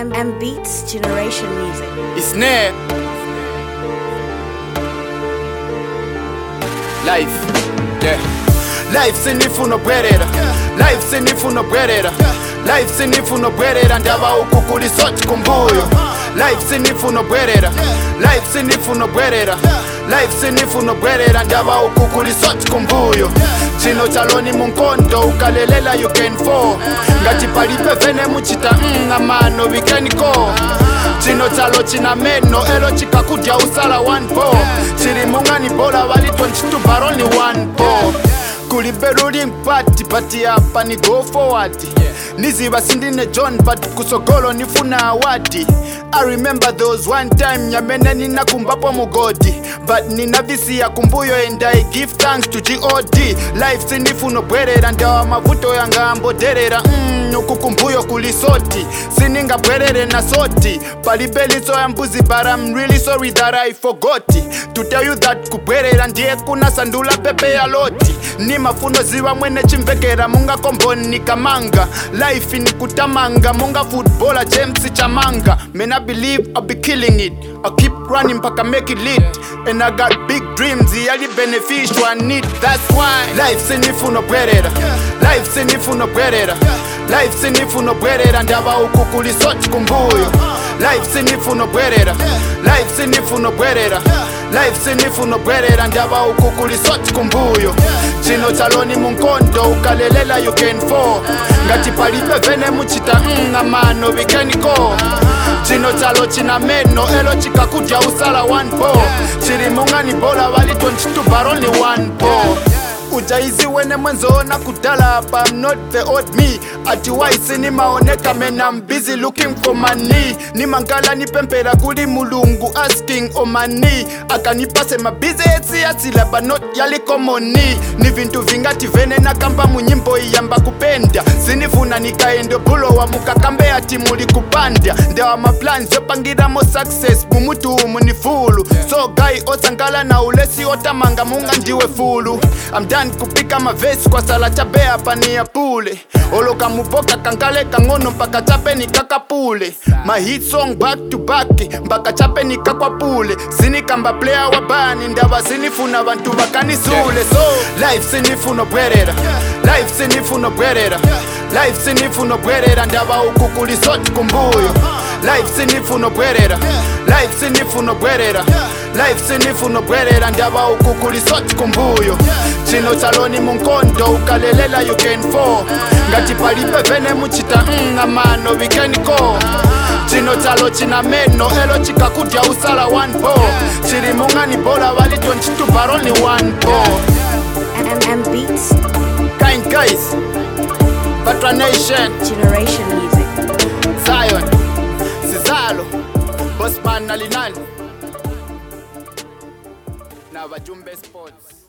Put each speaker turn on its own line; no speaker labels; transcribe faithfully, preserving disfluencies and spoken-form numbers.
M, M Beats Generation Music.
It's near life, yeah. Life sinifuno bwerera, life sinifuno bwerera, life sinifuno bwerera ndaba ukukuli soti kumbuyo. Life sinifuno bwerera, life sinifuno bwerera, life sinifuno bwerera ndaba ukukuli soti kumbuyo. Chino chaloni munkondo ukalelela you can fall. Ngati palipe vene muchita mm, amano we can go. Chino chalo china meno elo chikakudya usala one ball. Chiri mungani bola wali twenty-two but only one ball. Kulibe ruling party party hapa ni go forward. Niziba sindine John but kusogolo nifuna awadi. I remember those one time nyamene nina kumbapo mugodi, but nina visi ya kumbuyo and I give thanks to G O D. Life sinifuno bwerera ndawa mavuto ya ngambo derera mm, ukukumbuyo kulisoti sininga bwerere na soti palibeliso ya mbuzi but I'm really sorry that I forgot to tell you that kubwerera ndiye kuna sandula pepe ya loti. Ni mafuno ziwa mwene chimvekera munga komboni ni kamanga. Life ni kutamanga munga footballer James Chamanga. Man I believe I'll be killing it, I'll keep running mpaka make it lit. And I got big dreams, yali beneficial I need, that's why. Life sinifuno bwerera, life sinifuno bwerera, life sinifuno bwerera ndaba ukukuli soti kumbuyo. Life sinifuno bwerera, life sinifuno bwerera, life sinifuno bwerera ndaba ukukuli soti kumbuyo. Chino chaloni munkondo ukalelela you can fall. Ngati palipe vene muchita mm, amano we can go. Chino chalo china meno elo chikakudya usala one ball. Chiri mungani bola wali twenty-two but only one ball. Ujaizi wene mwenzo na kudala but I'm not the old me. Ati waisi ni maoneka man I'm busy looking for money. Ni mangala ni pempera kuli mulungu asking o money. Akanipase mabize etsi asila but not yali komoni. Ni vintu vingati vene na kamba munyimbo iyamba kupenda. Sinifuna nikaendo bulo wa mukakambe ati muli kupanda. Ndewa maplans yopangira mo success mumutu umunifulu. So guy otangala na ulesi otamanga munga ndiwe fulu. I'm done kupika mavesi kwa sala chabea pani ya pule. Oloka muboka kangale kangono mpaka chape ni kakapule. My hit song back to back mpaka chape ni kakwapule. Sini kamba player wabani ndawa sinifuna bantu bakanisule. So life sinifuno bwerera, life sinifuno bwerera, life sinifuno bwerera ndawa ukukuli soti kumbuyo. Life sinifuno bwerera, life sinifuno bwerera, life sinifuno bwerera ndawa ukukuli soti kumbuyo. Chino chaloni munkondo ukalelela you can fall. Ngati palipe vene muchita mm, amano we can go. Chino chalo china meno elo chikakudya usala one ball. Chiri mungani bola wali twenty-two but only one ball.
M, M Beats
Kind guys, Patra Nation
Generation Music.
Zion Sizalo Bossman Nalinani na Wajumbe Sports.